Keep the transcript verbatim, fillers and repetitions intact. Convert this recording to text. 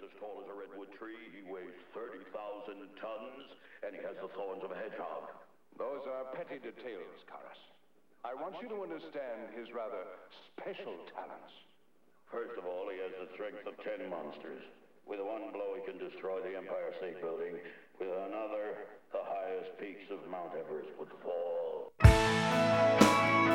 as tall as a redwood tree, he weighs thirty thousand tons, and he has the thorns of a hedgehog. Those are petty details, Karas. I want you to understand his rather special talents. First of all, he has the strength of ten monsters. With one blow, he can destroy the Empire State Building. With another, the highest peaks of Mount Everest would fall.